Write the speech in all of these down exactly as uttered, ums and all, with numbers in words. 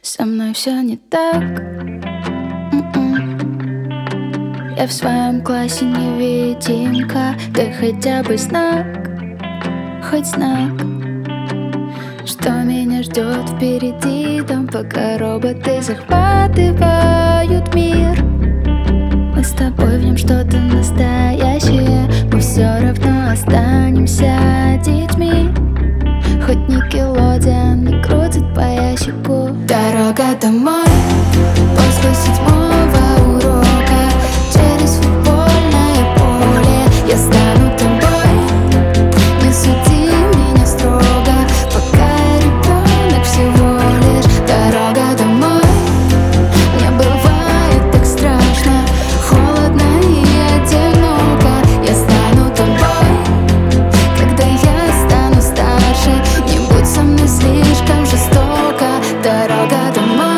Со мной все не так. М-м. Я в своем классе невидимка. Ты хотя бы знак, хоть знак, что меня ждет впереди, там, пока роботы захватывают мир. Мы с тобой в нем что-то настоящее. Мы все равно останемся детьми. Хоть Никелодеон не крутит по ящику. Дорога домой после седьмого урока, через футбольное поле. Я стану тобой, не суди меня строго, пока я ребенок всего лишь. Дорога домой, мне бывает так страшно, холодно и одиноко. Я стану тобой, когда я стану старше. Не будь со мной слишком жестоко. Дорога домой.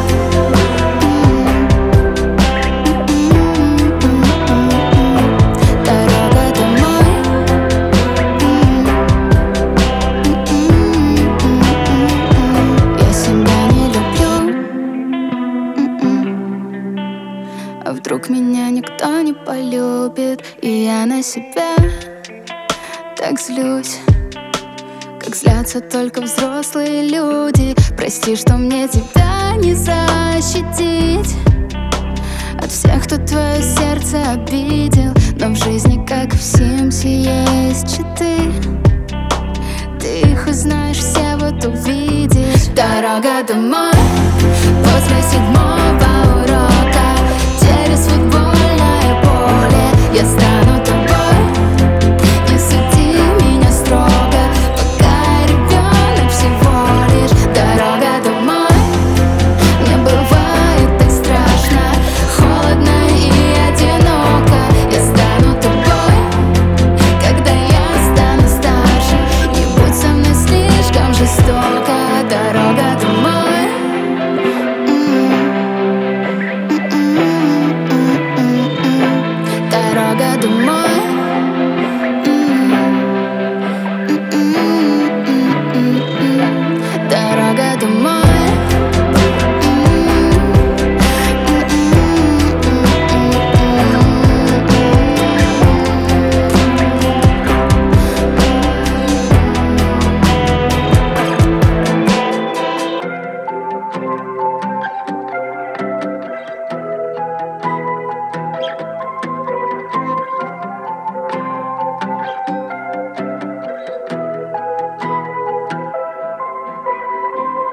Дорога домой. Я себя не люблю. А вдруг меня никто не полюбит, и я на себя так злюсь, как злятся только взрослые люди. Прости, что мне тебя не защитить от всех, кто твое сердце обидел. Но в жизни, как и в Симсе, есть читы. Ты их узнаешь все, вот увидишь. Дорога домой